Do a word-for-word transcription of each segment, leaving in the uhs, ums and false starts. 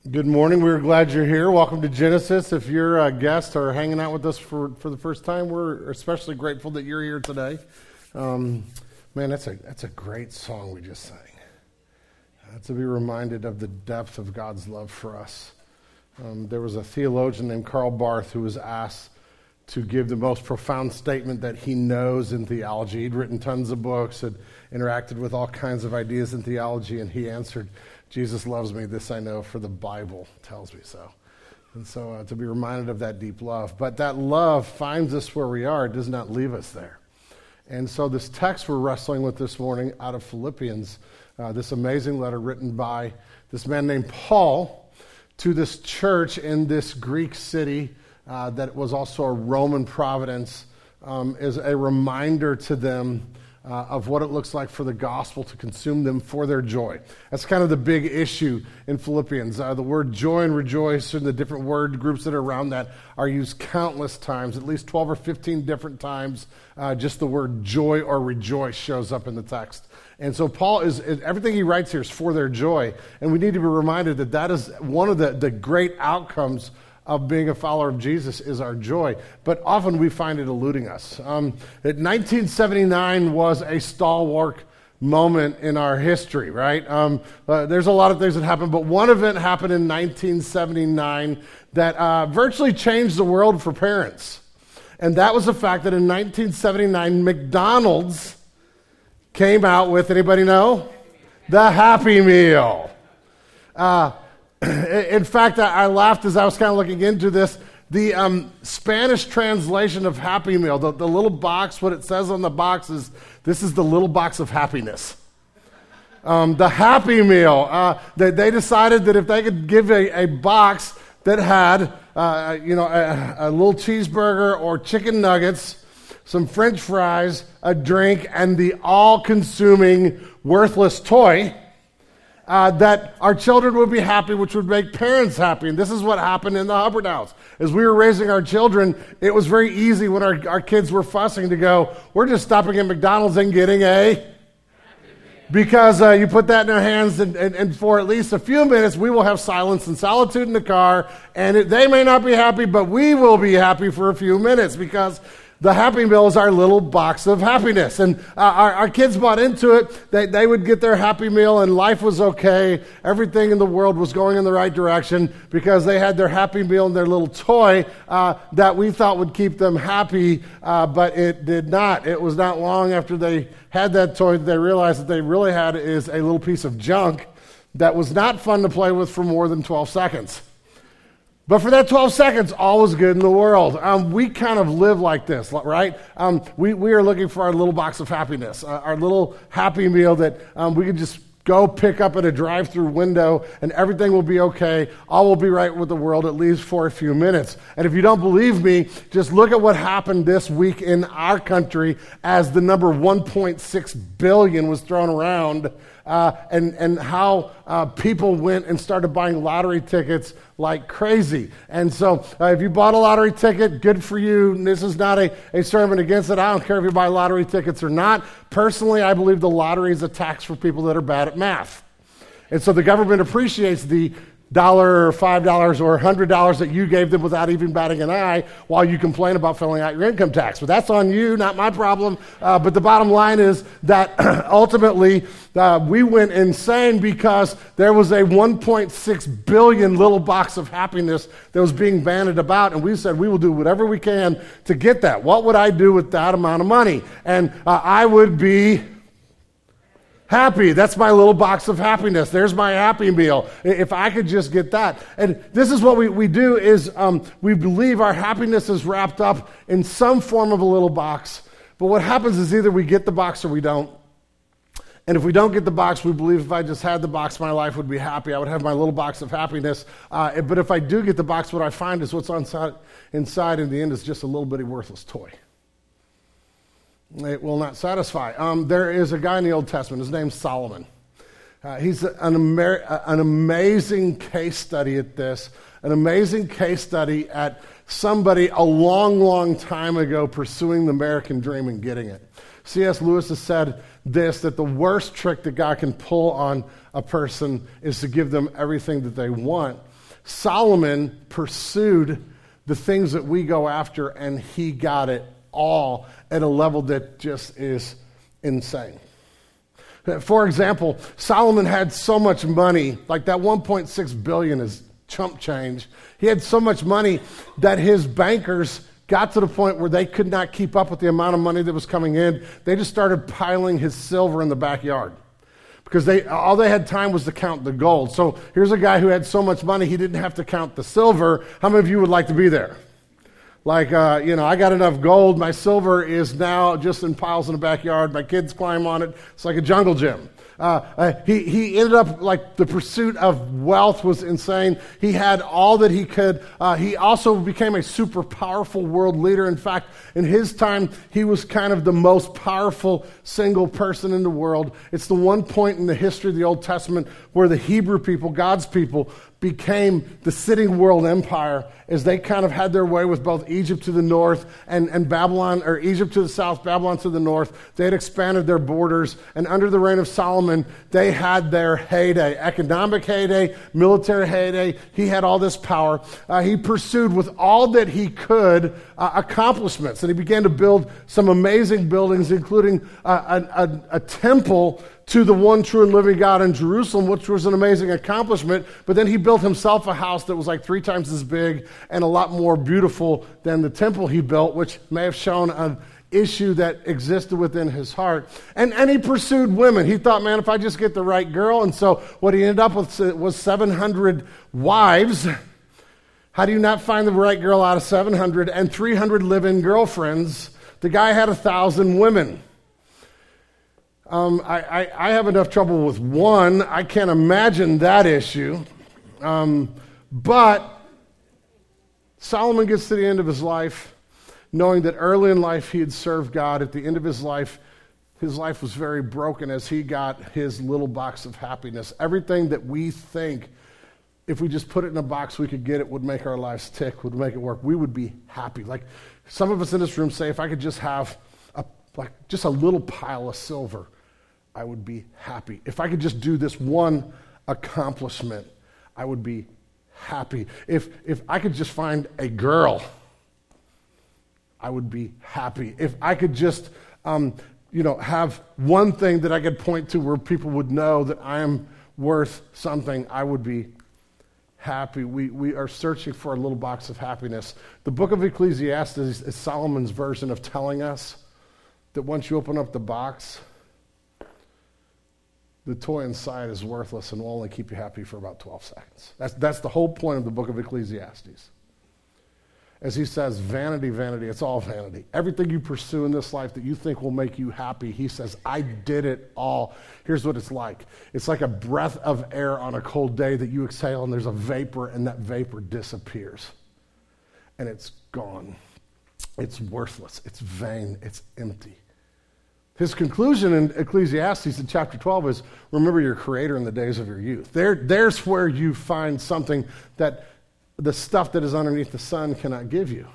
Good morning. We're glad you're here. Welcome to Genesis. If you're a guest or hanging out with us for, for the first time, we're especially grateful that you're here today. Um, man, that's a that's a great song we just sang. Uh, to be reminded of the depth of God's love for us. Um, there was a theologian named Karl Barth who was asked to give the most profound statement that he knows in theology. He'd written tons of books, had interacted with all kinds of ideas in theology, and he answered, Jesus loves me, this I know, for the Bible tells me so. And so uh, to be reminded of that deep love. But that love finds us where we are. It does not leave us there. And so this text we're wrestling with this morning out of Philippians, uh, this amazing letter written by this man named Paul to this church in this Greek city uh, that was also a Roman province, um, is a reminder to them Uh, of what it looks like for the gospel to consume them for their joy. That's kind of the big issue in Philippians. Uh, the word joy and rejoice and the different word groups that are around that are used countless times, at least twelve or fifteen different times. Uh, just the word joy or rejoice shows up in the text. And so Paul is, everything he writes here is for their joy. And we need to be reminded that that is one of the, the great outcomes of being a follower of Jesus is our joy. But often we find it eluding us. Um, nineteen seventy-nine was a stalwart moment in our history, right? Um, uh, there's a lot of things that happened, but one event happened in nineteen seventy-nine that uh, virtually changed the world for parents. And that was the fact that in nineteen seventy-nine, McDonald's came out with, anybody know? The Happy Meal. Uh, In fact, I, I laughed as I was kind of looking into this. The um, Spanish translation of Happy Meal, the, the little box, what it says on the box is, this is the little box of happiness. Um, the Happy Meal. Uh, they, they decided that if they could give a, a box that had, uh, you know, a, a little cheeseburger or chicken nuggets, some French fries, a drink, and the all-consuming worthless toy, Uh, that our children would be happy, which would make parents happy. And this is what happened in the Hubbard house. As we were raising our children, it was very easy when our, our kids were fussing to go, we're just stopping at McDonald's and getting a... Because uh, you put that in their hands, and, and, and for at least a few minutes, we will have silence and solitude in the car, and it, they may not be happy, but we will be happy for a few minutes, because the Happy Meal is our little box of happiness. And uh, our, our kids bought into it. They, they would get their Happy Meal and life was okay. Everything in the world was going in the right direction because they had their Happy Meal and their little toy uh, that we thought would keep them happy, uh, but it did not. It was not long after they had that toy that they realized that they really had is a little piece of junk that was not fun to play with for more than twelve seconds. But for that twelve seconds, all was good in the world. Um, we kind of live like this, right? Um, we, we are looking for our little box of happiness, uh, our little Happy Meal that um, we can just go pick up at a drive-through window and everything will be okay. All will be right with the world, at least for a few minutes. And if you don't believe me, just look at what happened this week in our country as the number one point six billion was thrown around uh, and, and how uh, people went and started buying lottery tickets like crazy. And so uh, if you bought a lottery ticket, good for you. This is not a, a sermon against it. I don't care if you buy lottery tickets or not. Personally, I believe the lottery is a tax for people that are bad at math. And so the government appreciates the dollar or five dollars or one hundred dollars that you gave them without even batting an eye while you complain about filling out your income tax. But that's on you, not my problem. Uh, but the bottom line is that ultimately uh, we went insane because there was a one point six billion little box of happiness that was being bandied about, and we said we will do whatever we can to get that. What would I do with that amount of money? And uh, I would be happy. That's my little box of happiness. There's my Happy Meal. If I could just get that. And this is what we, we do is um, we believe our happiness is wrapped up in some form of a little box. But what happens is either we get the box or we don't. And if we don't get the box, we believe if I just had the box, my life would be happy. I would have my little box of happiness. Uh, but if I do get the box, what I find is what's inside, inside in the end is just a little bitty worthless toy. It will not satisfy. Um, there is a guy in the Old Testament. His name's Solomon. Uh, he's an, Amer- an amazing case study at this, an amazing case study at somebody a long, long time ago pursuing the American dream and getting it. C S Lewis has said this, that the worst trick that God can pull on a person is to give them everything that they want. Solomon pursued the things that we go after, and he got it all at a level that just is insane. For example, Solomon had so much money, like that one point six billion dollars is chump change. He had so much money that his bankers got to the point where they could not keep up with the amount of money that was coming in. They just started piling his silver in the backyard because they all they had time was to count the gold. So here's a guy who had so much money, he didn't have to count the silver. How many of you would like to be there? Like, uh, you know, I got enough gold. My silver is now just in piles in the backyard. My kids climb on it. It's like a jungle gym. Uh, uh, he, he ended up, like, the pursuit of wealth was insane. He had all that he could. Uh, he also became a super powerful world leader. In fact, in his time, he was kind of the most powerful single person in the world. It's the one point in the history of the Old Testament where the Hebrew people, God's people, became the sitting world empire as they kind of had their way with both Egypt to the north and, and Babylon, or Egypt to the south, Babylon to the north. They had expanded their borders, and under the reign of Solomon, they had their heyday, economic heyday, military heyday. He had all this power. Uh, he pursued with all that he could uh, accomplishments, and he began to build some amazing buildings, including uh, a, a, a temple to the one true and living God in Jerusalem, which was an amazing accomplishment. But then he built himself a house that was like three times as big and a lot more beautiful than the temple he built, which may have shown an issue that existed within his heart. And, and he pursued women. He thought, man, if I just get the right girl. And so what he ended up with was seven hundred wives. How do you not find the right girl out of seven hundred? And three hundred live-in girlfriends. The guy had one thousand women. Um, I, I, I have enough trouble with one. I can't imagine that issue. Um, but Solomon gets to the end of his life knowing that early in life he had served God. At the end of his life, his life was very broken as he got his little box of happiness. Everything that we think, if we just put it in a box, we could get it, would make our lives tick, would make it work. We would be happy. Like some of us in this room say, if I could just have a, like just a little pile of silver, I would be happy. If I could just do this one accomplishment, I would be happy. If if I could just find a girl, I would be happy. If I could just, um, you know, have one thing that I could point to where people would know that I am worth something, I would be happy. We we are searching for a little box of happiness. The book of Ecclesiastes is Solomon's version of telling us that once you open up the box, the toy inside is worthless and will only keep you happy for about twelve seconds. That's, that's the whole point of the book of Ecclesiastes. As he says, vanity, vanity, it's all vanity. Everything you pursue in this life that you think will make you happy, he says, I did it all. Here's what it's like. It's like a breath of air on a cold day that you exhale and there's a vapor and that vapor disappears. And it's gone. It's worthless. It's vain. It's empty. His conclusion in Ecclesiastes in chapter twelve is, remember your Creator in the days of your youth. There, there's where you find something that the stuff that is underneath the sun cannot give you.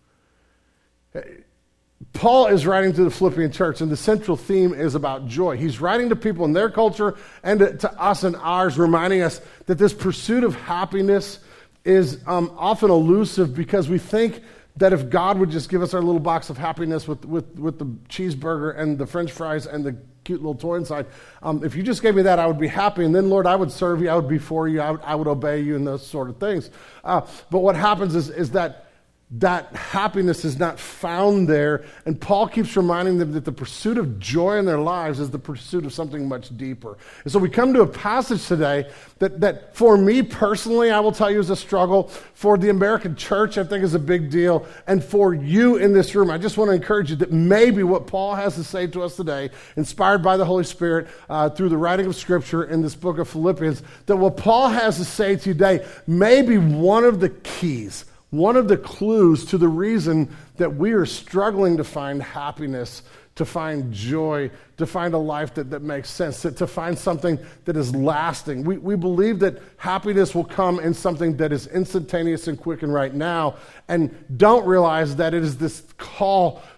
Paul is writing to the Philippian church, and the central theme is about joy. He's writing to people in their culture and to, to us in ours, reminding us that this pursuit of happiness is um, often elusive because we think that if God would just give us our little box of happiness with, with, with the cheeseburger and the French fries and the cute little toy inside, um, if you just gave me that, I would be happy. And then, Lord, I would serve you, I would be for you, I would, I would obey you and those sort of things. Uh, but what happens is, is that that happiness is not found there. And Paul keeps reminding them that the pursuit of joy in their lives is the pursuit of something much deeper. And so we come to a passage today that, that for me personally, I will tell you is a struggle. For the American church, I think is a big deal. And for you in this room, I just want to encourage you that maybe what Paul has to say to us today, inspired by the Holy Spirit uh, through the writing of Scripture in this book of Philippians, that what Paul has to say today may be one of the keys, one of the clues to the reason that we are struggling to find happiness, to find joy, to find a life that, that makes sense, to, to find something that is lasting. We, we believe that happiness will come in something that is instantaneous and quick and right now, and don't realize that it is this call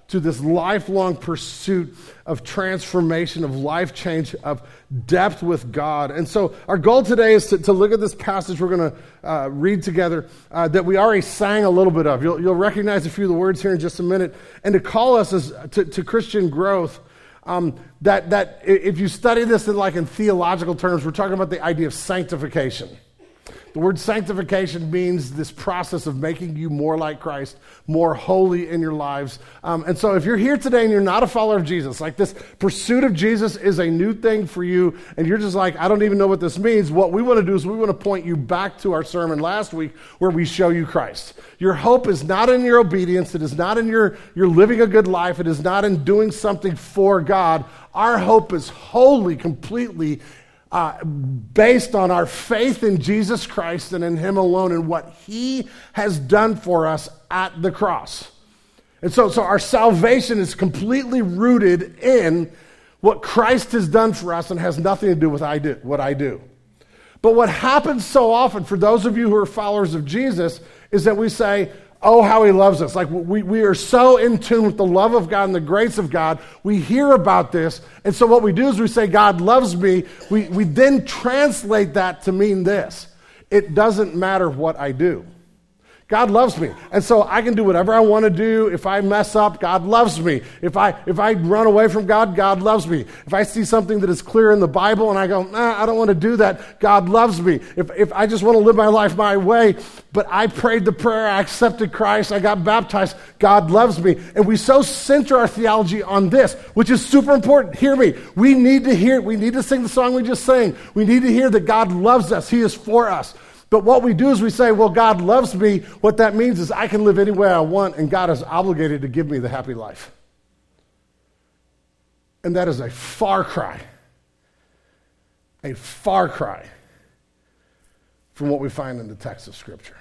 to this lifelong pursuit of transformation, of life change, of depth with God. And so our goal today is to, to look at this passage we're going to uh, read together uh, that we already sang a little bit of. You'll, you'll recognize a few of the words here in just a minute. And to call us as, to, to Christian growth, um, that, that if you study this in like in theological terms, we're talking about the idea of sanctification. The word sanctification means this process of making you more like Christ, more holy in your lives. Um, and so if you're here today and you're not a follower of Jesus, like this pursuit of Jesus is a new thing for you, and you're just like, I don't even know what this means, what we want to do is we want to point you back to our sermon last week where we show you Christ. Your hope is not in your obedience. It is not in your, your living a good life. It is not in doing something for God. Our hope is wholly, completely Uh, based on our faith in Jesus Christ and in Him alone and what He has done for us at the cross. And so, so our salvation is completely rooted in what Christ has done for us and has nothing to do with I do, what I do. But what happens so often for those of you who are followers of Jesus is that we say, oh, how He loves us. Like we, we are so in tune with the love of God and the grace of God. We hear about this. And so what we do is we say, God loves me. We, we then translate that to mean this. It doesn't matter what I do. God loves me. And so I can do whatever I want to do. If I mess up, God loves me. If I if I run away from God, God loves me. If I see something that is clear in the Bible and I go, nah, I don't want to do that, God loves me. If if I just want to live my life my way, but I prayed the prayer, I accepted Christ, I got baptized, God loves me. And we so center our theology on this, which is super important. Hear me. We need to hear, we need to sing the song we just sang. We need to hear that God loves us. He is for us. But what we do is we say, well, God loves me. What that means is I can live any way I want, and God is obligated to give me the happy life. And that is a far cry, a far cry from what we find in the text of Scripture.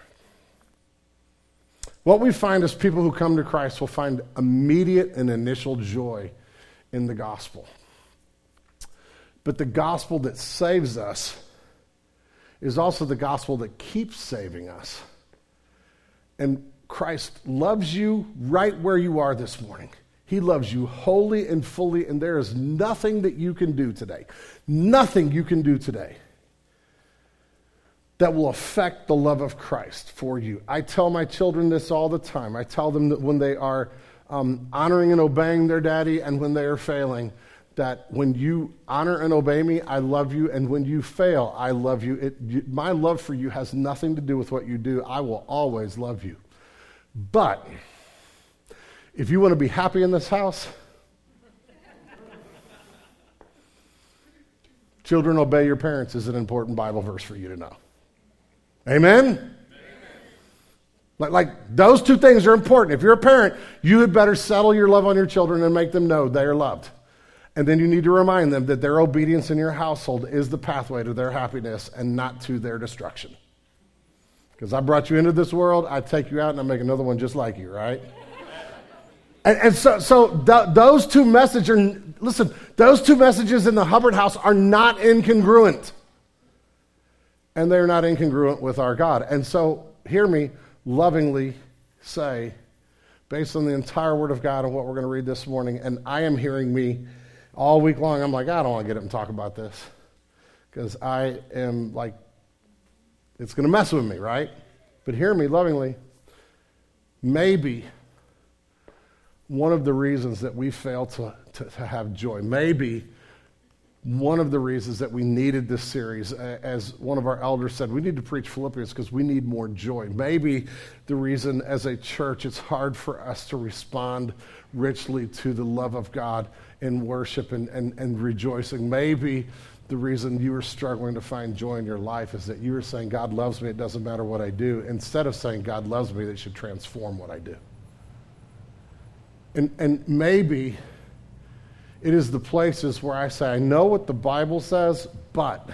What we find is people who come to Christ will find immediate and initial joy in the gospel. But the gospel that saves us is also the gospel that keeps saving us. And Christ loves you right where you are this morning. He loves you wholly and fully, and there is nothing that you can do today, nothing you can do today that will affect the love of Christ for you. I tell my children this all the time. I tell them that when they are um, honoring and obeying their daddy and when they are failing, that when you honor and obey me, I love you, and when you fail, I love you. It, you. My love for you has nothing to do with what you do. I will always love you. But if you want to be happy in this house, children, obey your parents is an important Bible verse for you to know. Amen? Amen. Like, like those two things are important. If you're a parent, you had better settle your love on your children and make them know they are loved. And then you need to remind them that their obedience in your household is the pathway to their happiness and not to their destruction. Because I brought you into this world, I take you out and I make another one just like you, right? and, and so, so th- those two messages are, listen, those two messages in the Hubbard house are not incongruent. And they're not incongruent with our God. And so, hear me lovingly say, based on the entire Word of God and what we're going to read this morning, and I am hearing me all week long, I'm like, I don't want to get up and talk about this because I am like, it's going to mess with me, right? But hear me lovingly. Maybe one of the reasons that we fail to, to, to have joy, maybe one of the reasons that we needed this series, as one of our elders said, we need to preach Philippians because we need more joy. Maybe the reason as a church it's hard for us to respond richly to the love of God in worship and, and, and rejoicing. Maybe the reason you are struggling to find joy in your life is that you are saying, God loves me, it doesn't matter what I do, instead of saying, God loves me, that should transform what I do. And, and maybe it is the places where I say, I know what the Bible says, but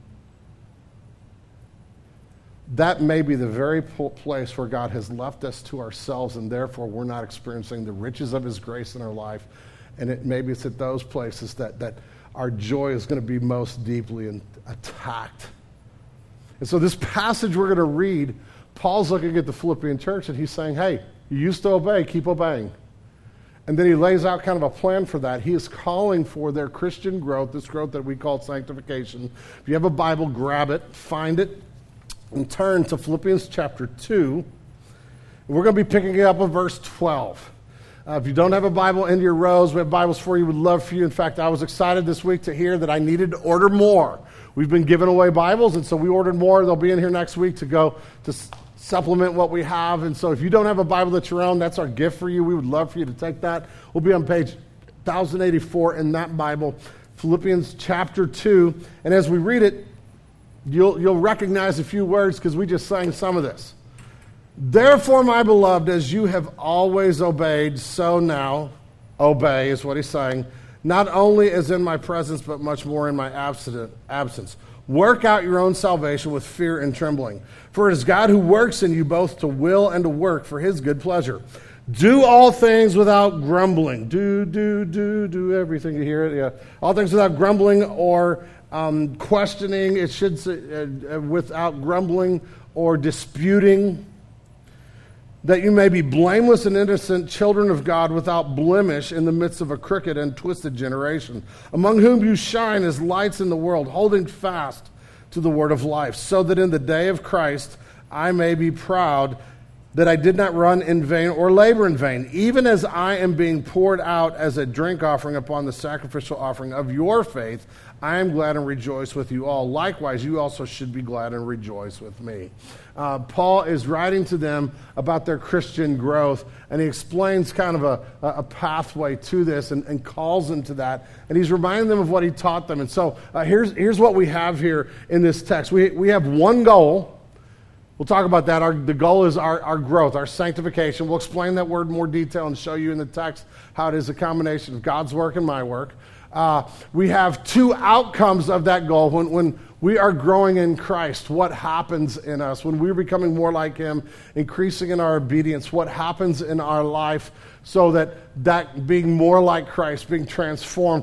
that may be the very place where God has left us to ourselves, and therefore we're not experiencing the riches of His grace in our life. And it maybe it's at those places that, that our joy is going to be most deeply in, attacked. And so this passage we're going to read, Paul's looking at the Philippian church, and he's saying, hey, you used to obey, keep obeying. And then he lays out kind of a plan for that. He is calling for their Christian growth, this growth that we call sanctification. If you have a Bible, grab it, find it, and turn to Philippians chapter two. We're going to be picking it up at verse twelve. Uh, if you don't have a Bible in your rows, we have Bibles for you. We'd love for you. In fact, I was excited this week to hear that I needed to order more. We've been giving away Bibles, and so we ordered more. They'll be in here next week to go to s- supplement what we have. And so if you don't have a Bible that's your own, that's our gift for you. We would love for you to take that. We'll be on page one thousand eighty-four in that Bible, Philippians chapter two. And as we read it, you'll, you'll recognize a few words because we just sang some of this. Therefore, my beloved, as you have always obeyed, so now obey, is what he's saying, not only as in my presence, but much more in my absence. Work out your own salvation with fear and trembling. For it is God who works in you both to will and to work for his good pleasure. Do all things without grumbling. Do, do, do, do everything. You hear it? Yeah. All things without grumbling or um, questioning. It should say uh, without grumbling or disputing, that you may be blameless and innocent children of God without blemish in the midst of a crooked and twisted generation, among whom you shine as lights in the world, holding fast to the word of life, so that in the day of Christ I may be proud that I did not run in vain or labor in vain, even as I am being poured out as a drink offering upon the sacrificial offering of your faith. I am glad and rejoice with you all. Likewise, you also should be glad and rejoice with me. Uh, Paul is writing to them about their Christian growth, and he explains kind of a, a pathway to this and, and calls them to that. And he's reminding them of what he taught them. And so uh, here's, here's what we have here in this text. We, we have one goal. We'll talk about that. Our, the goal is our, our growth, our sanctification. We'll explain that word in more detail and show you in the text how it is a combination of God's work and my work. Uh, we have two outcomes of that goal. When, when we are growing in Christ, what happens in us? When we're becoming more like him, increasing in our obedience, what happens in our life so that that being more like Christ, being transformed,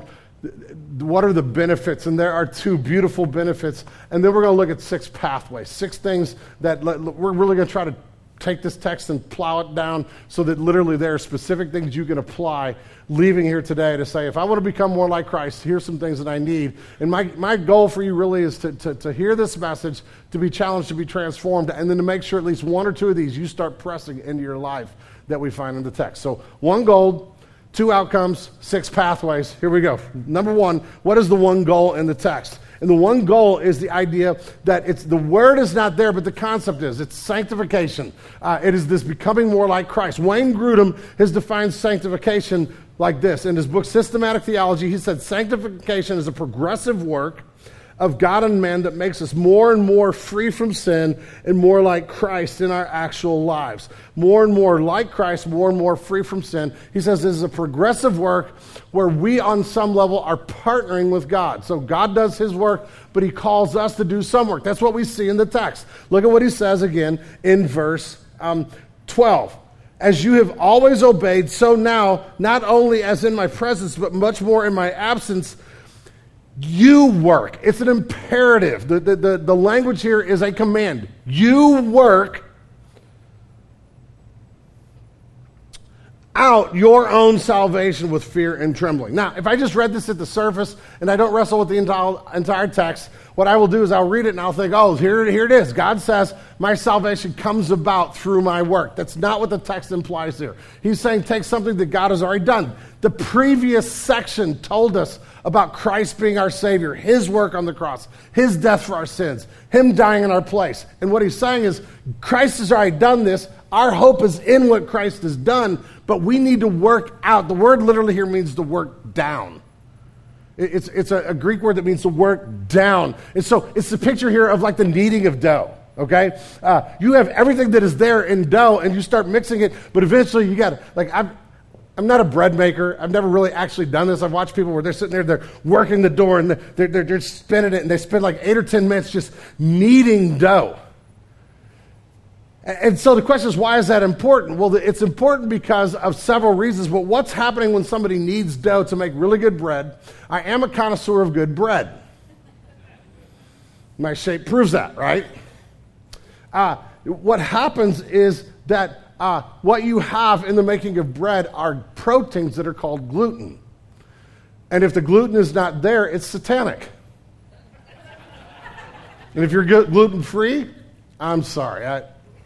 what are the benefits? And there are two beautiful benefits. And then we're going to look at six pathways, six things that we're really going to try to take this text and plow it down so that literally there are specific things you can apply leaving here today to say, if I want to become more like Christ, here's some things that I need. And my, my goal for you really is to, to, to hear this message, to be challenged, to be transformed, and then to make sure at least one or two of these you start pressing into your life that we find in the text. So one goal, two outcomes, six pathways. Here we go. Number one, what is the one goal in the text? And the one goal is the idea that it's the word is not there, but the concept is. It's sanctification. Uh, it is this becoming more like Christ. Wayne Grudem has defined sanctification like this. In his book, Systematic Theology, he said sanctification is a progressive work of God and man that makes us more and more free from sin and more like Christ in our actual lives. More and more like Christ, more and more free from sin. He says this is a progressive work where we on some level are partnering with God. So God does his work, but he calls us to do some work. That's what we see in the text. Look at what he says again in verse um, twelve. As you have always obeyed, so now, not only as in my presence, but much more in my absence, you work. It's an imperative. The, the, the, the language here is a command. You work out your own salvation with fear and trembling. Now, if I just read this at the surface and I don't wrestle with the entire, entire text, what I will do is I'll read it and I'll think, oh, here, here it is. God says my salvation comes about through my work. That's not what the text implies here. He's saying take something that God has already done. The previous section told us about Christ being our Savior, his work on the cross, his death for our sins, him dying in our place. And what he's saying is Christ has already done this. Our hope is in what Christ has done, but we need to work out. The word literally here means to work down. It's, it's a, a Greek word that means to work down. And so it's the picture here of like the kneading of dough, okay? Uh, you have everything that is there in dough, and you start mixing it, but eventually you got to, like, I've, I'm not a bread maker. I've never really actually done this. I've watched people where they're sitting there, they're working the dough, and they're, they're, they're spinning it, and they spend like eight or ten minutes just kneading dough. And so the question is, why is that important? Well, it's important because of several reasons, but what's happening when somebody needs dough to make really good bread? I am a connoisseur of good bread. My shape proves that, right? Uh, what happens is that uh, what you have in the making of bread are proteins that are called gluten. And if the gluten is not there, it's satanic. And if you're gluten-free, I'm sorry. I,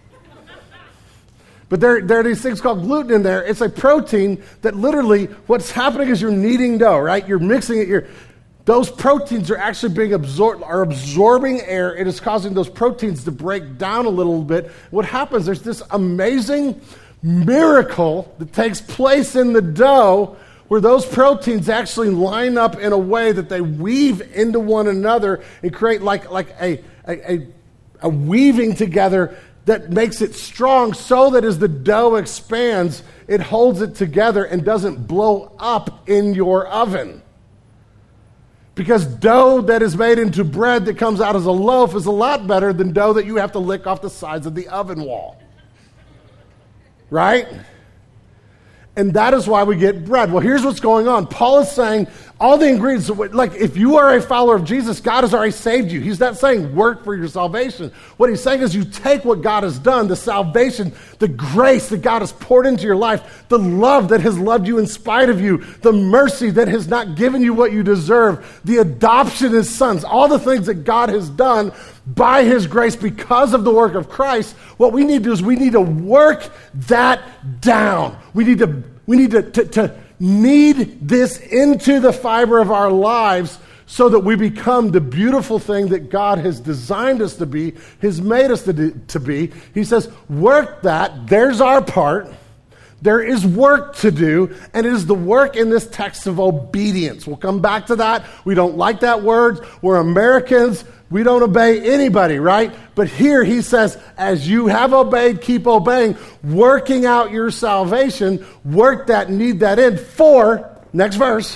but there, there are these things called gluten in there. It's a protein that literally, what's happening is you're kneading dough, right? You're mixing it. You're, those proteins are actually being absorbed, are absorbing air. It is causing those proteins to break down a little bit. What happens, there's this amazing miracle that takes place in the dough where those proteins actually line up in a way that they weave into one another and create like, like a, a, a, a weaving together that makes it strong so that as the dough expands, it holds it together and doesn't blow up in your oven. Because dough that is made into bread that comes out as a loaf is a lot better than dough that you have to lick off the sides of the oven wall. Right? And that is why we get bread. Well, here's what's going on. Paul is saying all the ingredients, like if you are a follower of Jesus, God has already saved you. He's not saying work for your salvation. What he's saying is you take what God has done, the salvation, the grace that God has poured into your life, the love that has loved you in spite of you, the mercy that has not given you what you deserve, the adoption as sons, all the things that God has done by his grace because of the work of Christ. What we need to do is we need to work that down. We need to we need to, to, to knead this into the fiber of our lives so that we become the beautiful thing that God has designed us to be, has made us to, do, to be. He says, work that. There's our part. There is work to do, and it is the work in this text of obedience. We'll come back to that. We don't like that word. We're Americans. We don't obey anybody, right? But here he says, as you have obeyed, keep obeying, working out your salvation, work that, need that in. For, next verse,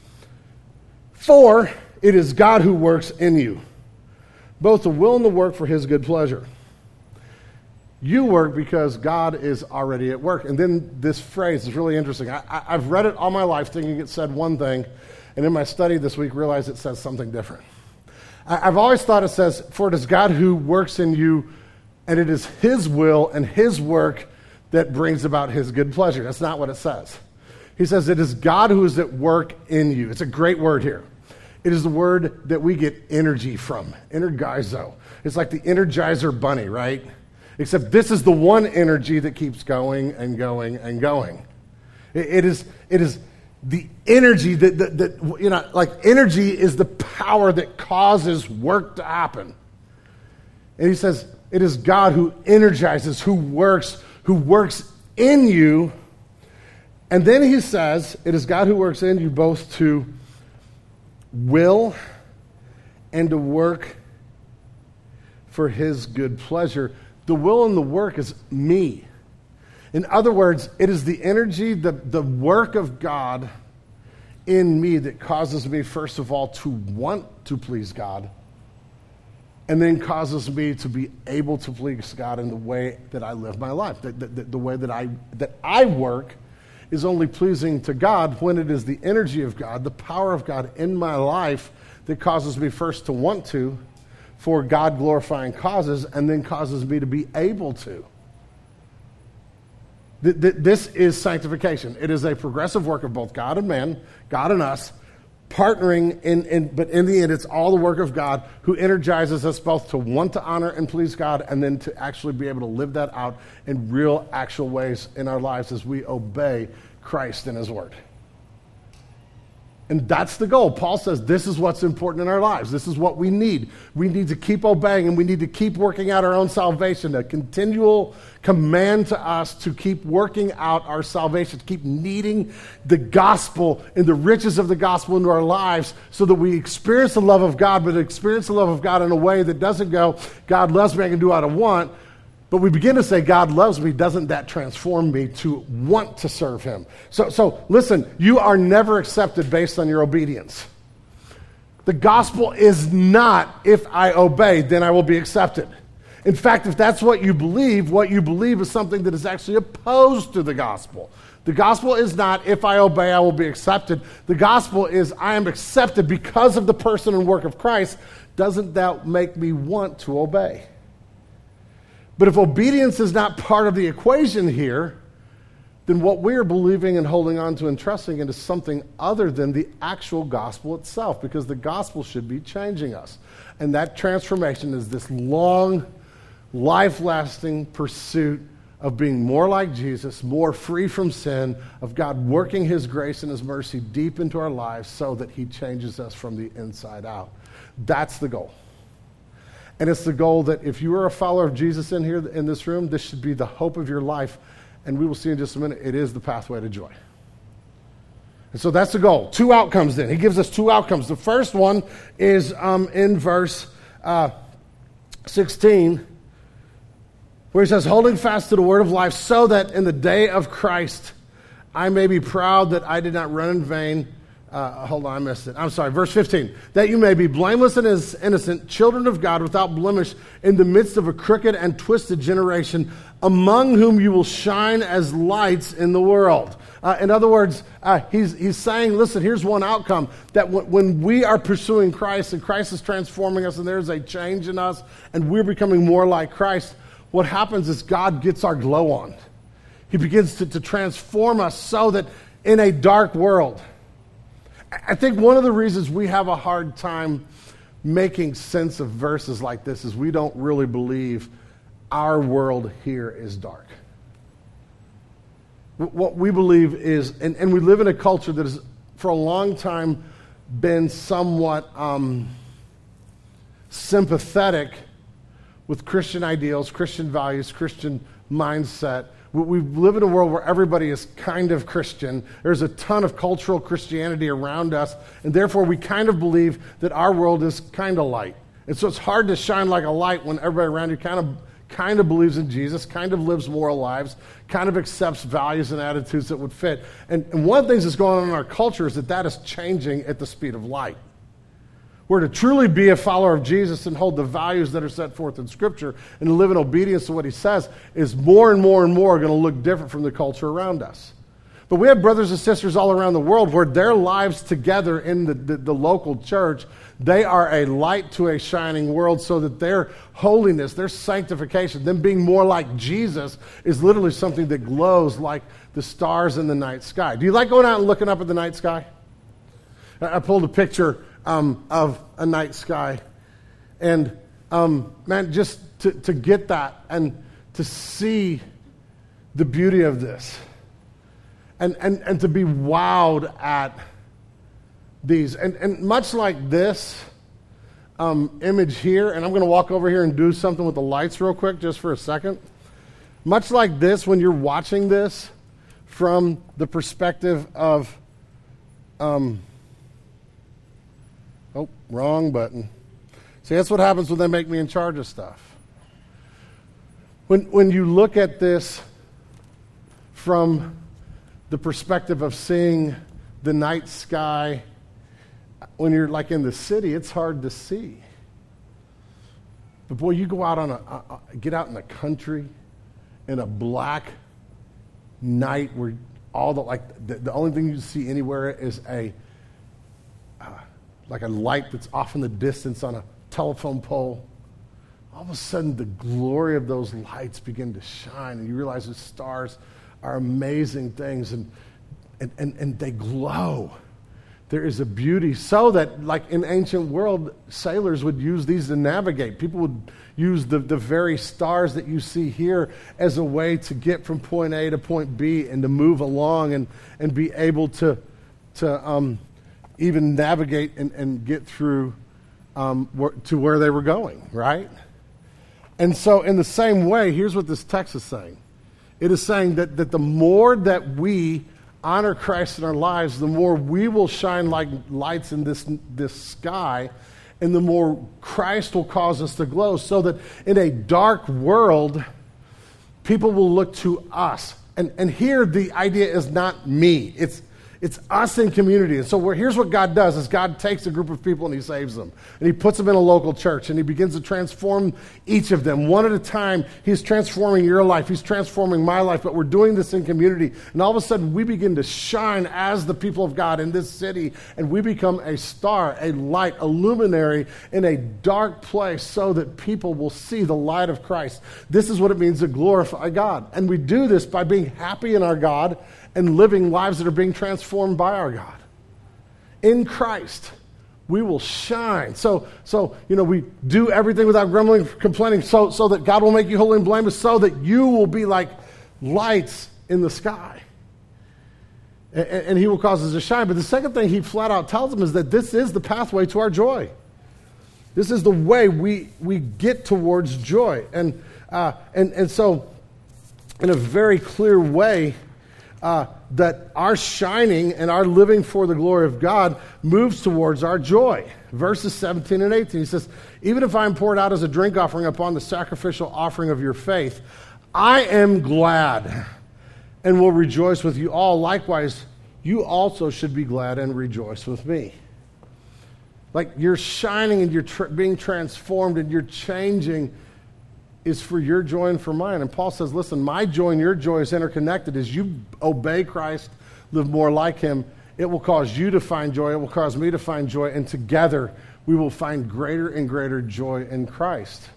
for it is God who works in you, both the will and the work for his good pleasure. You work because God is already at work. And then this phrase is really interesting. I, I, I've read it all my life thinking it said one thing, and in my study this week realized it says something different. I, I've always thought it says, for it is God who works in you, and it is his will and his work that brings about his good pleasure. That's not what it says. He says it is God who is at work in you. It's a great word here. It is the word that we get energy from, energizo. It's like the Energizer Bunny, right? Except this is the one energy that keeps going and going and going. It, it is it is the energy that, that, that, you know, like energy is the power that causes work to happen. And he says, it is God who energizes, who works, who works in you. And then he says, it is God who works in you both to will and to work for his good pleasure. The will and the work is me. In other words, it is the energy, the, the work of God in me that causes me, first of all, to want to please God, and then causes me to be able to please God in the way that I live my life. The, the, the way that I, that I work is only pleasing to God when it is the energy of God, the power of God in my life that causes me first to want to, for God-glorifying causes, and then causes me to be able to. Th- th- this is sanctification. It is a progressive work of both God and man, God and us, partnering, in, in, but in the end, it's all the work of God who energizes us both to want to honor and please God, and then to actually be able to live that out in real, actual ways in our lives as we obey Christ and his word. And that's the goal. Paul says this is what's important in our lives. This is what we need. We need to keep obeying, and we need to keep working out our own salvation, a continual command to us to keep working out our salvation, to keep needing the gospel and the riches of the gospel into our lives so that we experience the love of God, but experience the love of God in a way that doesn't go, God loves me, I can do what I want. But we begin to say, God loves me, doesn't that transform me to want to serve him? So, so listen, you are never accepted based on your obedience. The gospel is not, if I obey, then I will be accepted. In fact, if that's what you believe, what you believe is something that is actually opposed to the gospel. The gospel is not, if I obey, I will be accepted. The gospel is, I am accepted because of the person and work of Christ. Doesn't that make me want to obey? But if obedience is not part of the equation here, then what we are believing and holding on to and trusting in is something other than the actual gospel itself, because the gospel should be changing us. And that transformation is this long, life-lasting pursuit of being more like Jesus, more free from sin, of God working his grace and his mercy deep into our lives so that he changes us from the inside out. That's the goal. And it's the goal that if you are a follower of Jesus in here, in this room, this should be the hope of your life. And we will see in just a minute, it is the pathway to joy. And so that's the goal. Two outcomes then. He gives us two outcomes. The first one is um, in verse uh, sixteen, where he says, holding fast to the word of life, so that in the day of Christ I may be proud that I did not run in vain. Uh, hold on, I missed it. I'm sorry, verse fifteen. That you may be blameless and innocent, children of God without blemish, in the midst of a crooked and twisted generation, among whom you will shine as lights in the world. Uh, in other words, uh, he's, he's saying, listen, here's one outcome, that w- when we are pursuing Christ and Christ is transforming us and there's a change in us and we're becoming more like Christ, what happens is God gets our glow on. He begins to, to transform us so that in a dark world, I think one of the reasons we have a hard time making sense of verses like this is we don't really believe our world here is dark. What we believe is, and, and we live in a culture that has for a long time been somewhat um, sympathetic with Christian ideals, Christian values, Christian mindset. We live in a world where everybody is kind of Christian. There's a ton of cultural Christianity around us, and therefore we kind of believe that our world is kind of light. And so it's hard to shine like a light when everybody around you kind of kind of believes in Jesus, kind of lives moral lives, kind of accepts values and attitudes that would fit. And, and one of the things that's going on in our culture is that that is changing at the speed of light. We're to truly be a follower of Jesus and hold the values that are set forth in Scripture and to live in obedience to what he says is more and more and more going to look different from the culture around us. But we have brothers and sisters all around the world where their lives together in the, the, the local church, they are a light to a shining world, so that their holiness, their sanctification, them being more like Jesus is literally something that glows like the stars in the night sky. Do you like going out and looking up at the night sky? I pulled a picture Um, of a night sky. And, um, man, just to, to get that and to see the beauty of this and, and, and to be wowed at these. And, and much like this um, image here, and I'm going to walk over here and do something with the lights real quick just for a second. Much like this, when you're watching this from the perspective of... Um, Oh, wrong button. See, that's what happens when they make me in charge of stuff. When when you look at this from the perspective of seeing the night sky, when you're like in the city, it's hard to see. But boy, you go out on a, a, a get out in the country in a black night where all the like the, the only thing you see anywhere is a uh, like a light that's off in the distance on a telephone pole. All of a sudden, the glory of those lights begin to shine, and you realize the stars are amazing things, and and, and, and they glow. There is a beauty, so that, like in ancient world, sailors would use these to navigate. People would use the, the very stars that you see here as a way to get from point A to point B and to move along and, and be able to to um, even navigate and, and get through um, wh- to where they were going, right? And so in the same way, here's what this text is saying. It is saying that, that the more that we honor Christ in our lives, the more we will shine like lights in this, this sky, and the more Christ will cause us to glow, so that in a dark world, people will look to us. And, and here the idea is not me. It's It's us in community. And so we're, here's what God does, is God takes a group of people and he saves them. And he puts them in a local church and he begins to transform each of them. One at a time, he's transforming your life. He's transforming my life. But we're doing this in community. And all of a sudden, we begin to shine as the people of God in this city. And we become a star, a light, a luminary in a dark place so that people will see the light of Christ. This is what it means to glorify God. And we do this by being happy in our God and living lives that are being transformed by our God. In Christ, we will shine. So, so you know, we do everything without grumbling, complaining, so, so that God will make you holy and blameless, so that you will be like lights in the sky. And, and he will cause us to shine. But the second thing he flat out tells them is that this is the pathway to our joy. This is the way we, we get towards joy. And, uh, and, and so, in a very clear way, Uh, that our shining and our living for the glory of God moves towards our joy. Verses seventeen and eighteen, he says, even if I am poured out as a drink offering upon the sacrificial offering of your faith, I am glad and will rejoice with you all. Likewise, you also should be glad and rejoice with me. Like you're shining and you're tra- being transformed and you're changing is for your joy and for mine. And Paul says, listen, my joy and your joy is interconnected. As you obey Christ, live more like him, it will cause you to find joy. It will cause me to find joy. And together, we will find greater and greater joy in Christ.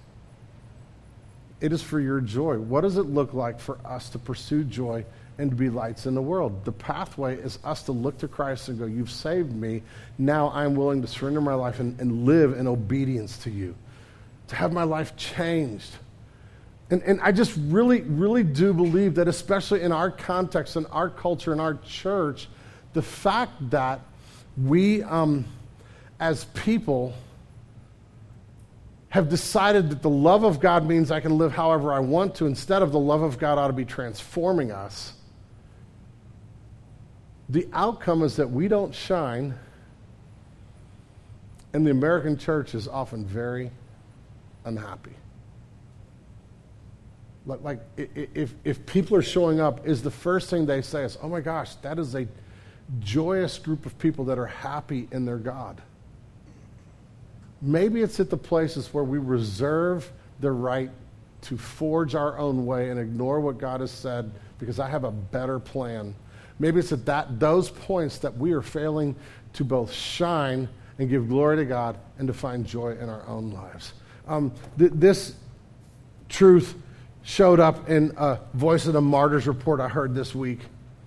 It is for your joy. What does it look like for us to pursue joy and to be lights in the world? The pathway is us to look to Christ and go, you've saved me. Now I'm willing to surrender my life and, and live in obedience to you, to have my life changed. And, and I just really, really do believe that, especially in our context, in our culture, in our church, the fact that we, um, as people, have decided that the love of God means I can live however I want to, instead of the love of God ought to be transforming us, the outcome is that we don't shine, and the American church is often very unhappy. Like, if, if people are showing up, is the first thing they say is, oh my gosh, that is a joyous group of people that are happy in their God. Maybe it's at the places where we reserve the right to forge our own way and ignore what God has said because I have a better plan. Maybe it's at that those points that we are failing to both shine and give glory to God and to find joy in our own lives. Um, th- this truth showed up in a Voice of the Martyrs report I heard this week.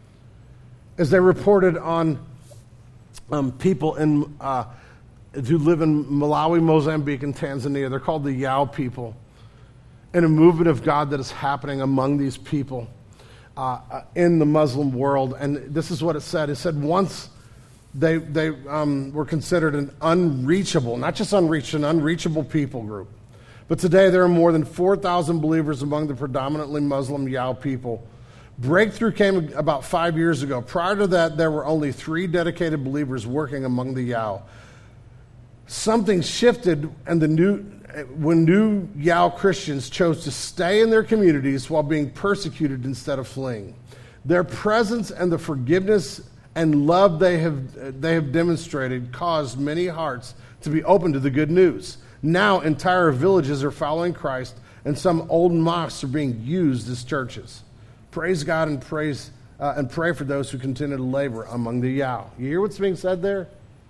As they reported on um, people in uh, who live in Malawi, Mozambique, and Tanzania. They're called the Yao people. And a movement of God that is happening among these people uh, in the Muslim world. And this is what it said. It said once they, they um, were considered an unreachable, not just unreached, an unreachable people group. But today there are more than four thousand believers among the predominantly Muslim Yao people. Breakthrough came about five years ago. Prior to that, there were only three dedicated believers working among the Yao. Something shifted, and the new when new Yao Christians chose to stay in their communities while being persecuted instead of fleeing. Their presence and the forgiveness and love they have they have demonstrated caused many hearts to be open to the good news. Now entire villages are following Christ, and some old mosques are being used as churches. Praise God and praise uh, and pray for those who continue to labor among the Yao. You hear what's being said there?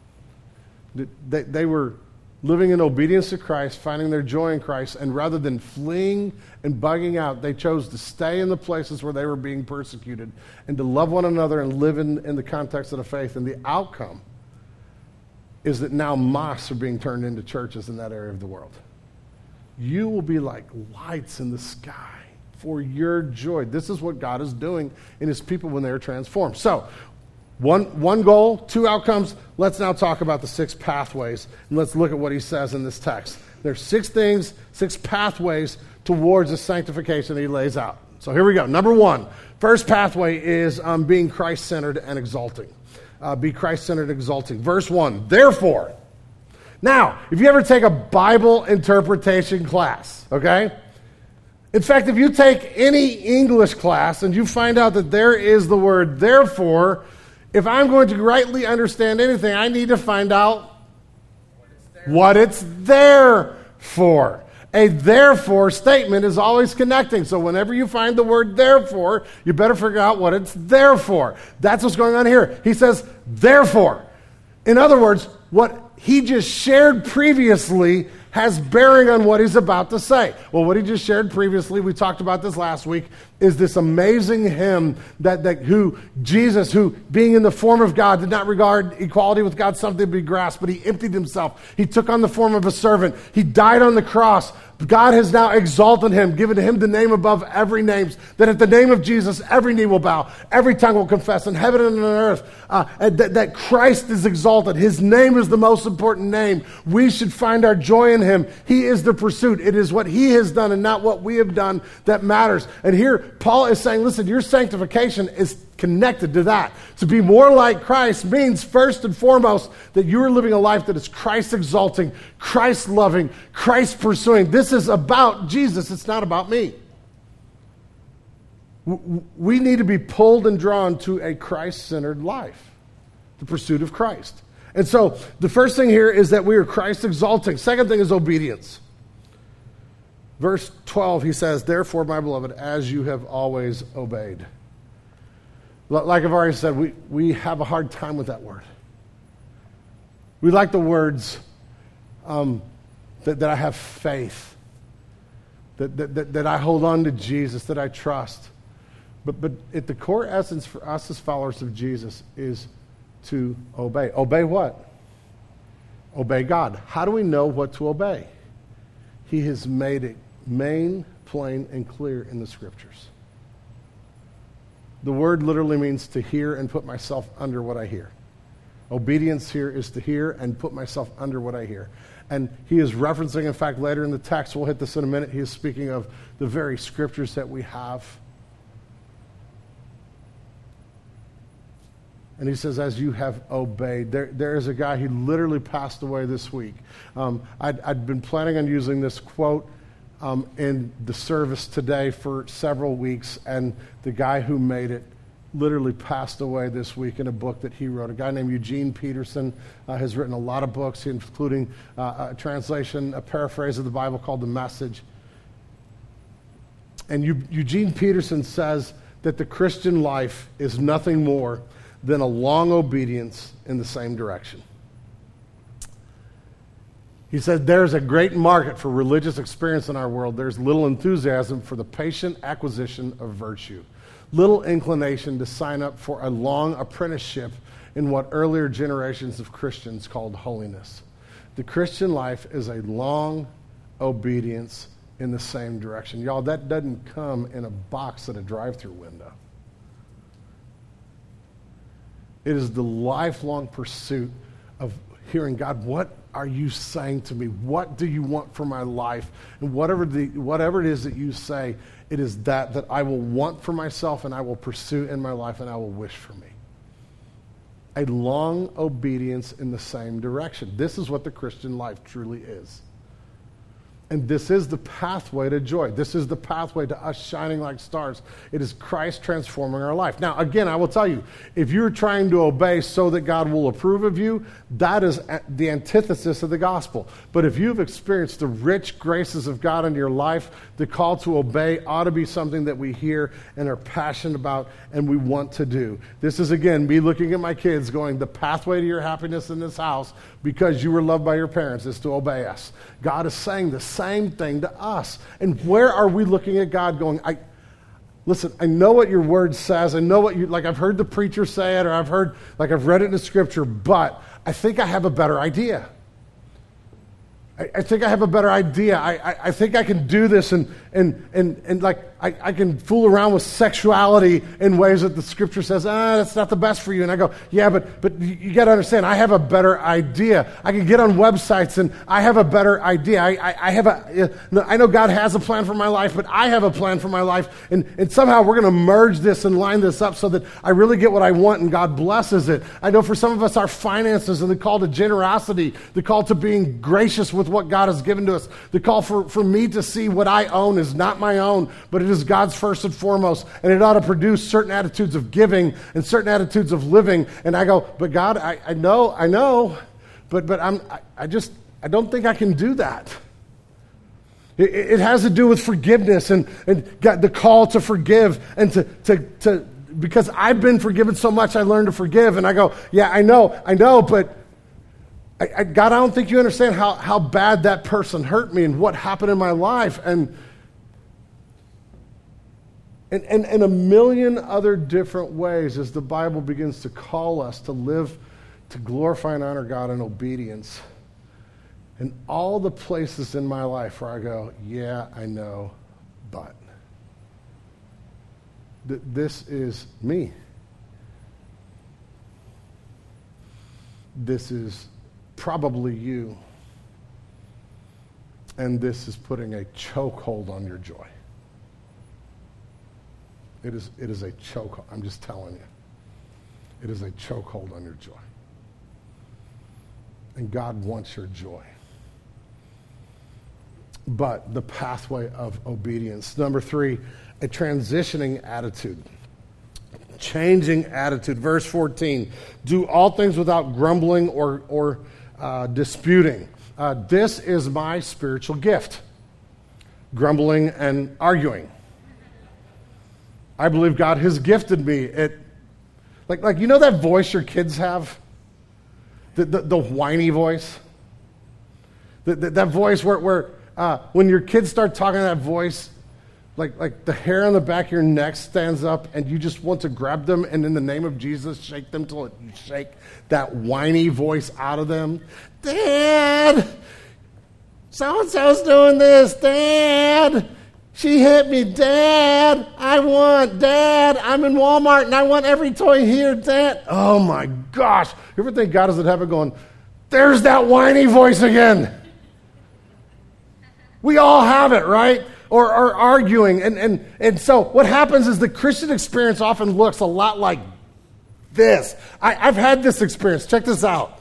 They, they were living in obedience to Christ, finding their joy in Christ, and rather than fleeing and bugging out, they chose to stay in the places where they were being persecuted and to love one another and live in, in the context of the faith. And the outcome is that now mosques are being turned into churches in that area of the world. You will be like lights in the sky for your joy. This is what God is doing in his people when they are transformed. So, one, one goal, two outcomes. Let's now talk about the six pathways, and let's look at what he says in this text. There's six things, six pathways towards the sanctification that he lays out. So here we go. Number one, first pathway is um, being Christ-centered and exalting. Uh, be Christ-centered and exalting. Verse one, therefore. Now, if you ever take a Bible interpretation class, okay? In fact, if you take any English class and you find out that there is the word therefore If I'm going to rightly understand anything, I need to find out what it's there for. A therefore statement is always connecting. So whenever you find the word therefore, you better figure out what it's there for. That's what's going on here. He says, therefore. In other words, what he just shared previously has bearing on what he's about to say. Well, what he just shared previously, we talked about this last week, is this amazing hymn that, that who Jesus, who being in the form of God, did not regard equality with God something to be grasped, but he emptied himself. He took on the form of a servant. He died on the cross. God has now exalted him, given him the name above every name, that at the name of Jesus, every knee will bow, every tongue will confess in heaven and on earth, uh, that, that Christ is exalted. His name is the most important name. We should find our joy in him. He is the pursuit. It is what he has done and not what we have done that matters. And here, Paul is saying, listen, your sanctification is connected to that. To be more like Christ means first and foremost that you are living a life that is Christ exalting, Christ loving, Christ pursuing. This is about Jesus. It's not about me. We need to be pulled and drawn to a Christ-centered life, the pursuit of Christ. And so the first thing here is that we are Christ exalting. Second thing is obedience. Verse twelve, he says, therefore, my beloved, as you have always obeyed. Like I've already said, we, we have a hard time with that word. We like the words um, that, that I have faith, that, that, that, that I hold on to Jesus, that I trust. But, but at the core essence for us as followers of Jesus is to obey. Obey what? Obey God. How do we know what to obey? He has made it main, plain, and clear in the Scriptures. The word literally means to hear and put myself under what I hear. Obedience here is to hear and put myself under what I hear. And he is referencing, in fact, later in the text, we'll hit this in a minute, he is speaking of the very scriptures that we have. And he says, as you have obeyed. There, there is a guy, he literally passed away this week. Um, I'd, I'd been planning on using this quote Um, in the service today for several weeks, and the guy who made it literally passed away this week in a book that he wrote. A guy named Eugene Peterson uh, has written a lot of books, including uh, a translation, a paraphrase of the Bible called The Message. And U- Eugene Peterson says that the Christian life is nothing more than a long obedience in the same direction. He said, there's a great market for religious experience in our world. There's little enthusiasm for the patient acquisition of virtue, little inclination to sign up for a long apprenticeship in what earlier generations of Christians called holiness. The Christian life is a long obedience in the same direction. Y'all, that doesn't come in a box at a drive-through window. It is the lifelong pursuit of hearing, God, what are you saying to me? What do you want for my life? And whatever the whatever it is that you say, it is that that I will want for myself and I will pursue in my life and I will wish for me. A long obedience in the same direction. This is what the Christian life truly is. And this is the pathway to joy. This is the pathway to us shining like stars. It is Christ transforming our life. Now, again, I will tell you, if you're trying to obey so that God will approve of you, that is the antithesis of the gospel. But if you've experienced the rich graces of God in your life, the call to obey ought to be something that we hear and are passionate about and we want to do. This is, again, me looking at my kids going, the pathway to your happiness in this house, because you were loved by your parents, is to obey us. God is saying the same thing to us. And where are we looking at God going, I listen, I know what your word says. I know what you, like I've heard the preacher say it, or I've heard, like I've read it in the scripture, but I think I have a better idea. I, I think I have a better idea. I, I, I think I can do this and, and, and, and like I, I can fool around with sexuality in ways that the scripture says, ah, that's not the best for you. And I go, yeah, but but you, you got to understand, I have a better idea. I can get on websites and I have a better idea. I, I, I have a, I know God has a plan for my life, but I have a plan for my life. And, and somehow we're going to merge this and line this up so that I really get what I want and God blesses it. I know for some of us, our finances and the call to generosity, the call to being gracious with what God has given to us, the call for, for me to see what I own is not my own, but it is God's first and foremost, and it ought to produce certain attitudes of giving and certain attitudes of living. And I go, but God, I, I know, I know, but but I'm I, I just I don't think I can do that. It, it has to do with forgiveness and and got the call to forgive and to to to because I've been forgiven so much, I learned to forgive. And I go, yeah, I know, I know, but I, I, God, I don't think you understand how, how bad that person hurt me and what happened in my life. And, and, and, and a million other different ways as the Bible begins to call us to live, to glorify and honor God in obedience. And all the places in my life where I go, yeah, I know, but. This is me. This is probably you. And this is putting a chokehold on your joy. It is, it is a chokehold. I'm just telling you. It is a chokehold on your joy. And God wants your joy. But the pathway of obedience. Number three, a transitioning attitude. Changing attitude. Verse fourteen, do all things without grumbling or, or uh, disputing. Uh, this is my spiritual gift. Grumbling and arguing. I believe God has gifted me. It, like, like you know that voice your kids have? The, the, the whiny voice? The, the, that voice where, where uh, when your kids start talking that voice, Like like the hair on the back of your neck stands up and you just want to grab them and in the name of Jesus shake them till it, you shake that whiny voice out of them. Dad, so-and-so's doing this. Dad, she hit me. Dad, I want. Dad, I'm in Walmart and I want every toy here. Dad. Oh my gosh. You ever think God is in heaven going, there's that whiny voice again? We all have it, right? Or, or arguing. And, and, and so what happens is the Christian experience often looks a lot like this. I, I've had this experience. Check this out.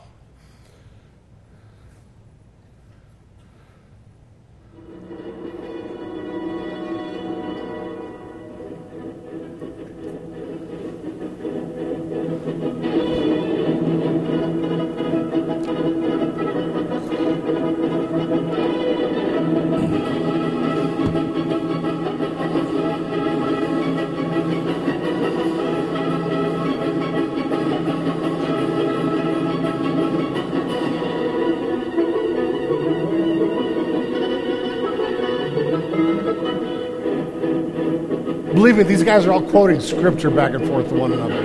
Believe me, these guys are all quoting scripture back and forth to one another.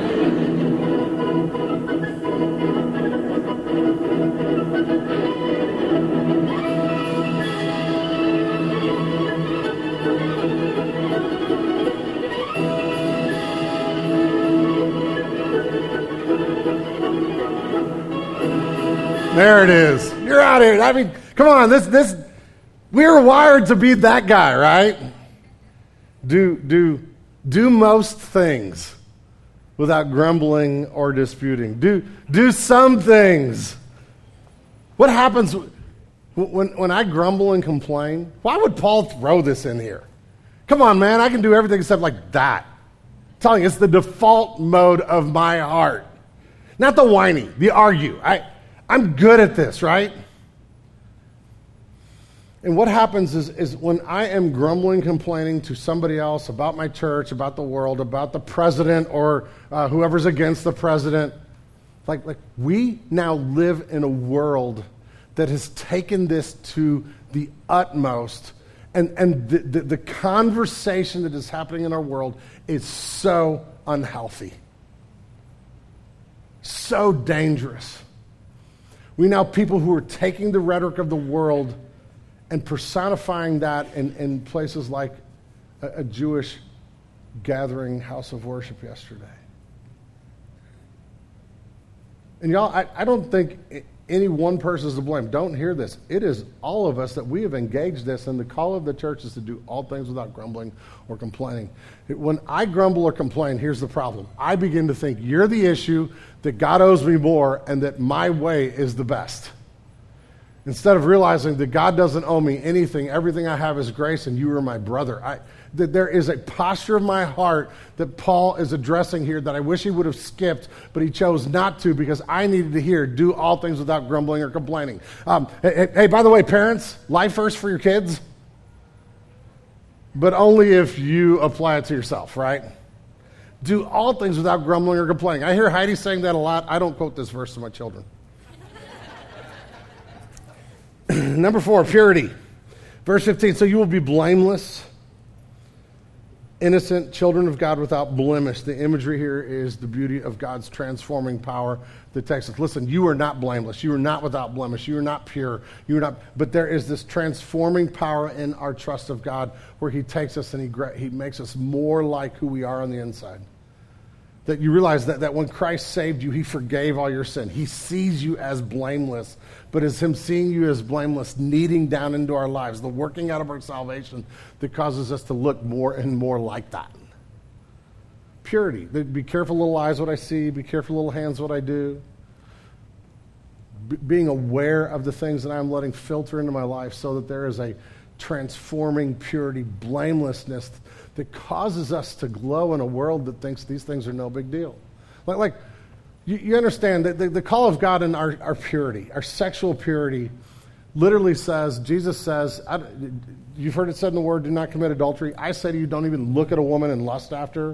There it is. You're out here. I mean, come on. This, this, we're wired to be that guy, right? Do, do, do most things without grumbling or disputing. Do, do some things. What happens when, when I grumble and complain? Why would Paul throw this in here? Come on, man. I can do everything except like that. I'm telling you, it's the default mode of my heart. Not the whiny, the argue. I, I'm good at this, right? And what happens is, is when I am grumbling, complaining to somebody else about my church, about the world, about the president or uh, whoever's against the president, like, like we now live in a world that has taken this to the utmost. And, and the, the, the conversation that is happening in our world is so unhealthy, so dangerous. We now have people who are taking the rhetoric of the world and personifying that in, in places like a, a Jewish gathering house of worship yesterday. And y'all, I, I don't think any one person is to blame. Don't hear this. It is all of us that we have engaged this, and the call of the church is to do all things without grumbling or complaining. When I grumble or complain, here's the problem. I begin to think you're the issue, that God owes me more, and that my way is the best. Instead of realizing that God doesn't owe me anything, everything I have is grace, and you are my brother. I, that there is a posture of my heart that Paul is addressing here that I wish he would have skipped, but he chose not to because I needed to hear, do all things without grumbling or complaining. Um, hey, hey, by the way, parents, life first for your kids, but only if you apply it to yourself, right? Do all things without grumbling or complaining. I hear Heidi saying that a lot. I don't quote this verse to my children. Number four, purity. Verse fifteen, so you will be blameless, innocent, children of God without blemish. The imagery here is the beauty of God's transforming power that takes us. Listen, you are not blameless. You are not without blemish. You are not pure. You are not. But there is this transforming power in our trust of God where he takes us and he, he makes us more like who we are on the inside. That you realize that, that when Christ saved you, he forgave all your sin. He sees you as blameless. But it's him seeing you as blameless, kneading down into our lives, the working out of our salvation that causes us to look more and more like that. Purity. Be careful, little eyes, what I see. Be careful, little hands, what I do. B- being aware of the things that I'm letting filter into my life so that there is a transforming purity, blamelessness that causes us to glow in a world that thinks these things are no big deal. Like, like you, you understand that the, the call of God in our, our purity, our sexual purity, literally says, Jesus says, I, you've heard it said in the word, do not commit adultery. I say to you, don't even look at a woman and lust after her.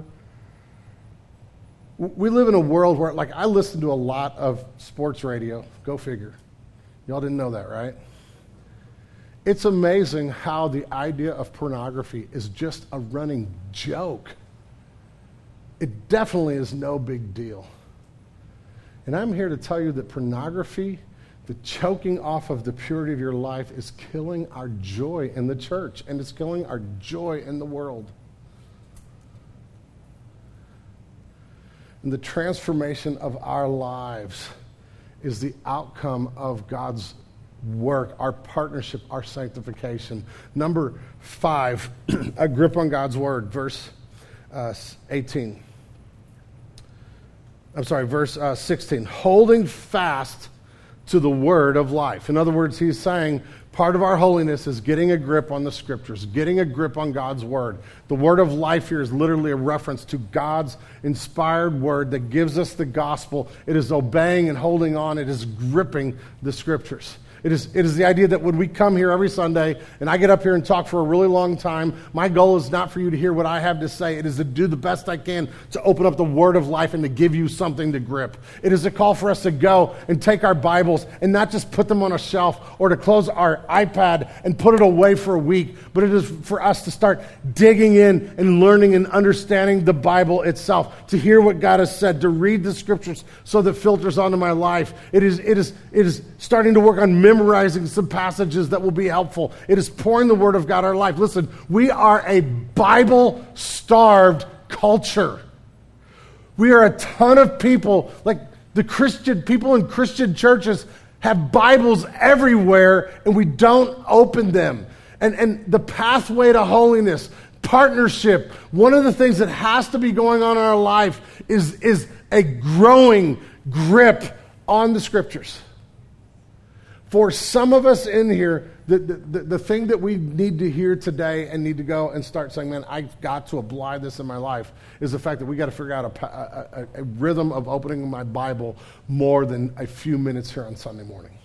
We live in a world where, like, I listen to a lot of sports radio. Go figure. Y'all didn't know that, right? It's amazing how the idea of pornography is just a running joke. It definitely is no big deal. And I'm here to tell you that pornography, the choking off of the purity of your life, is killing our joy in the church, and it's killing our joy in the world. And the transformation of our lives is the outcome of God's work, our partnership, our sanctification. Number five, a grip on God's word, verse uh, eighteen. I'm sorry, verse uh, sixteen. Holding fast to the word of life. In other words, he's saying part of our holiness is getting a grip on the scriptures, getting a grip on God's word. The word of life here is literally a reference to God's inspired word that gives us the gospel. It is obeying and holding on. It is gripping the scriptures. It is, it is the idea that when we come here every Sunday and I get up here and talk for a really long time, my goal is not for you to hear what I have to say. It is to do the best I can to open up the word of life and to give you something to grip. It is a call for us to go and take our Bibles and not just put them on a shelf or to close our iPad and put it away for a week, but it is for us to start digging in and learning and understanding the Bible itself, to hear what God has said, to read the scriptures so that filters onto my life. It is, it is, it is starting to work on memory. Memorizing some passages that will be helpful. It is pouring the word of God in our life. Listen, we are a Bible-starved culture. We are a ton of people, like the Christian people in Christian churches have Bibles everywhere and we don't open them. And, and the pathway to holiness, partnership, one of the things that has to be going on in our life is, is a growing grip on the scriptures. For some of us in here, the, the, the thing that we need to hear today and need to go and start saying, man, I've got to apply this in my life, is the fact that we got to figure out a, a, a rhythm of opening my Bible more than a few minutes here on Sunday morning.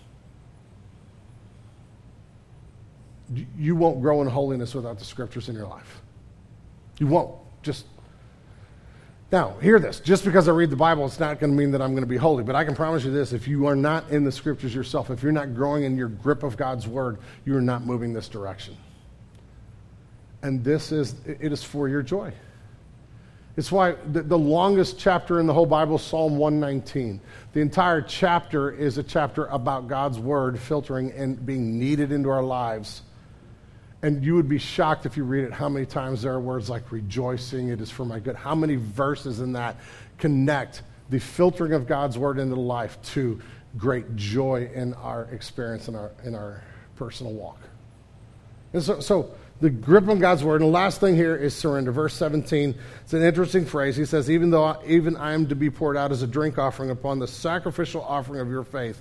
You won't grow in holiness without the scriptures in your life. You won't. Just Now, hear this. Just because I read the Bible, it's not going to mean that I'm going to be holy. But I can promise you this. If you are not in the scriptures yourself, if you're not growing in your grip of God's word, you are not moving this direction. And this is, it is for your joy. It's why the, the longest chapter in the whole Bible is Psalm one nineteen. The entire chapter is a chapter about God's word filtering and being kneaded into our lives. And you would be shocked if you read it how many times there are words like rejoicing, it is for my good. How many verses in that connect the filtering of God's word into life to great joy in our experience in our in our personal walk. And so, so the grip on God's word. And the last thing here is surrender. Verse seventeen, it's an interesting phrase. He says, even though I, even I am to be poured out as a drink offering upon the sacrificial offering of your faith,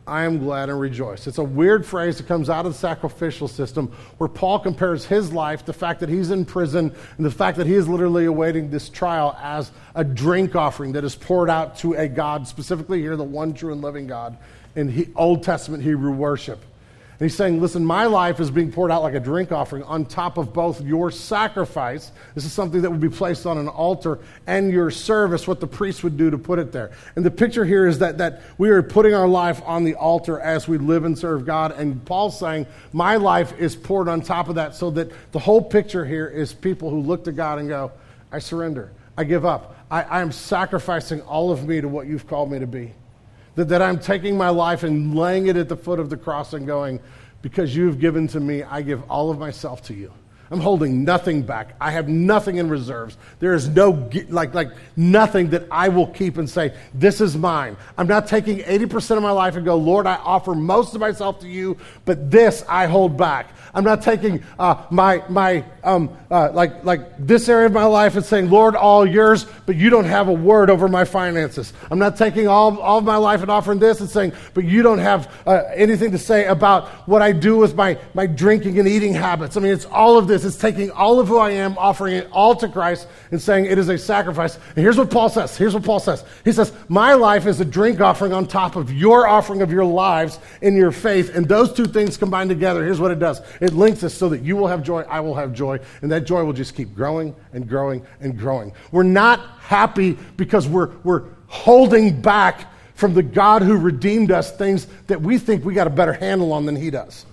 I am glad and rejoice. It's a weird phrase that comes out of the sacrificial system where Paul compares his life, the fact that he's in prison, and the fact that he is literally awaiting this trial as a drink offering that is poured out to a God, specifically here, the one true and living God, in he, Old Testament Hebrew worship. And he's saying, listen, my life is being poured out like a drink offering on top of both your sacrifice. This is something that would be placed on an altar, and your service, what the priest would do to put it there. And the picture here is that, that we are putting our life on the altar as we live and serve God. And Paul's saying, my life is poured on top of that, so that the whole picture here is people who look to God and go, I surrender. I give up. I, I am sacrificing all of me to what you've called me to be. That, that I'm taking my life and laying it at the foot of the cross and going, because you've given to me, I give all of myself to you. I'm holding nothing back. I have nothing in reserves. There is no, like, like nothing that I will keep and say, this is mine. I'm not taking eighty percent of my life and go, Lord, I offer most of myself to you, but this I hold back. I'm not taking uh, my, my um, uh, like, like this area of my life and saying, Lord, all yours, but you don't have a word over my finances. I'm not taking all, all of my life and offering this and saying, but you don't have uh, anything to say about what I do with my, my drinking and eating habits. I mean, it's all of this. It's taking all of who I am, offering it all to Christ, and saying it is a sacrifice. And here's what Paul says. Here's what Paul says. He says, my life is a drink offering on top of your offering of your lives in your faith. And those two things combined together, here's what it does. It links us so that you will have joy, I will have joy, and that joy will just keep growing and growing and growing. We're not happy because we're, we're holding back from the God who redeemed us things that we think we got a better handle on than he does.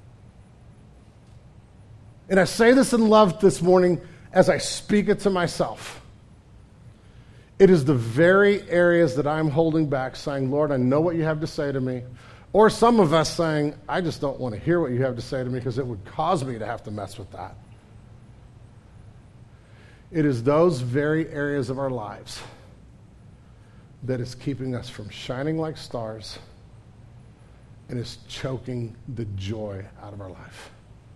And I say this in love this morning as I speak it to myself. It is the very areas that I'm holding back, saying, Lord, I know what you have to say to me. Or some of us saying, I just don't want to hear what you have to say to me because it would cause me to have to mess with that. It is those very areas of our lives that is keeping us from shining like stars and is choking the joy out of our life.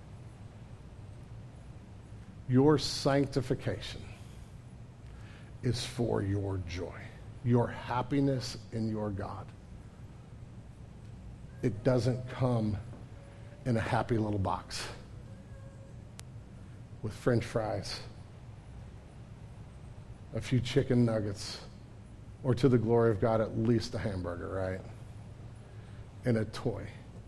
Your sanctification is for your joy, your happiness in your God. It doesn't come in a happy little box with French fries, a few chicken nuggets, or to the glory of God, at least a hamburger, right? And a toy.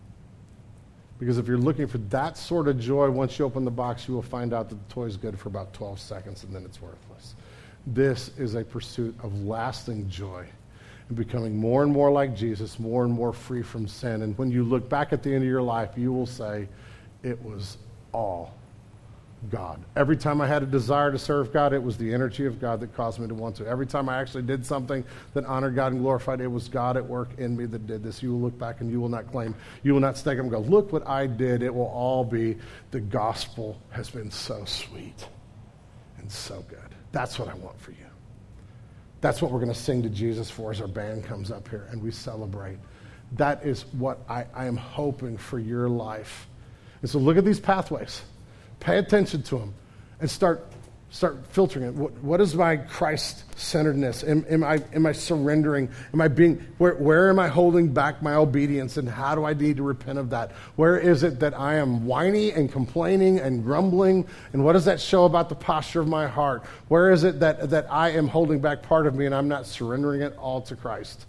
Because if you're looking for that sort of joy, once you open the box, you will find out that the toy is good for about twelve seconds and then it's worthless. This is a pursuit of lasting joy and becoming more and more like Jesus, more and more free from sin. And when you look back at the end of your life, you will say, it was all God. Every time I had a desire to serve God, it was the energy of God that caused me to want to. Every time I actually did something that honored God and glorified, it was God at work in me that did this. You will look back and you will not claim, you will not stake up and go, look what I did. It will all be the gospel has been so sweet and so good. That's what I want for you. That's what we're going to sing to Jesus for as our band comes up here and we celebrate. That is what I, I am hoping for your life. And so look at these pathways. Pay attention to them and start start filtering it. What, what is my Christ-centeredness? Am, am I am I surrendering? Am I being where where am I holding back my obedience, and how do I need to repent of that? Where is it that I am whiny and complaining and grumbling? And what does that show about the posture of my heart? Where is it that, that I am holding back part of me and I'm not surrendering it all to Christ?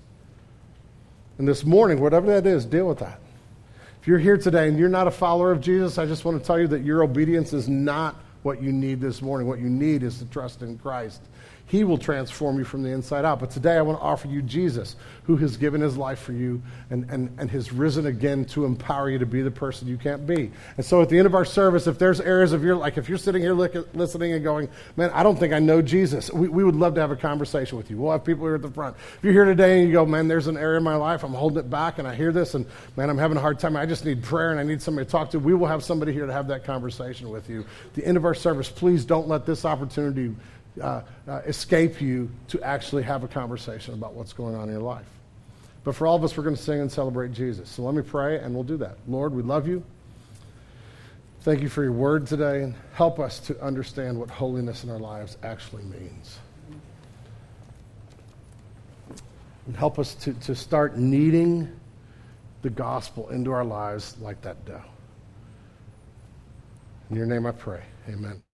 And this morning, whatever that is, deal with that. If you're here today and you're not a follower of Jesus, I just want to tell you that your obedience is not what you need this morning. What you need is to trust in Christ. He will transform you from the inside out. But today I want to offer you Jesus, who has given his life for you and, and, and has risen again to empower you to be the person you can't be. And so at the end of our service, if there's areas of your, like if you're sitting here look, listening and going, man, I don't think I know Jesus, we, we would love to have a conversation with you. We'll have people here at the front. If you're here today and you go, man, there's an area in my life, I'm holding it back and I hear this and man, I'm having a hard time. I just need prayer and I need somebody to talk to. We will have somebody here to have that conversation with you. At the end of our service, please don't let this opportunity Uh, uh, escape you to actually have a conversation about what's going on in your life. But for all of us, we're going to sing and celebrate Jesus. So let me pray, and we'll do that. Lord, we love you. Thank you for your word today, and help us to understand what holiness in our lives actually means. And help us to, to start needing the gospel into our lives like that dough. In your name I pray, amen.